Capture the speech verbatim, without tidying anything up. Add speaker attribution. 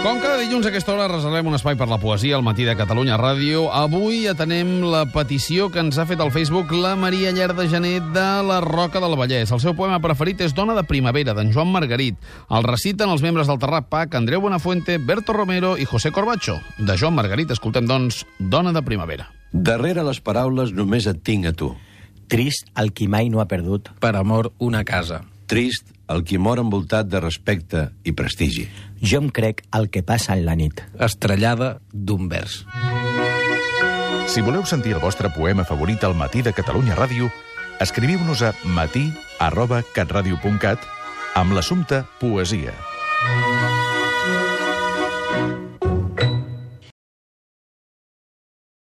Speaker 1: Com cada dilluns a aquesta hora reservem un espai per la poesia al Matí de Catalunya Ràdio. Avui atenem la petició que ens ha fet al Facebook la Maria Llar de Gener de la Roca del Vallès. El seu poema preferit és Dona de primavera, d'en Joan Margarit. El reciten els membres del Terrat Pac, Andreu Buenafuente, Berto Romero i José Corbacho. De Joan Margarit escoltem, doncs, Dona de primavera.
Speaker 2: Darrere les paraules només et tinc a tu.
Speaker 3: Trist el qui mai no ha perdut
Speaker 4: per amor una casa.
Speaker 2: Trist el qui mor envoltat de respecte i prestigi.
Speaker 3: Jo em crec el que passa en la nit.
Speaker 4: Estrellada d'un vers.
Speaker 5: Si voleu sentir el vostre poema favorit al Matí de Catalunya Ràdio, escriviu-nos a matí arroba catradio punt cat amb l'assumpte poesia.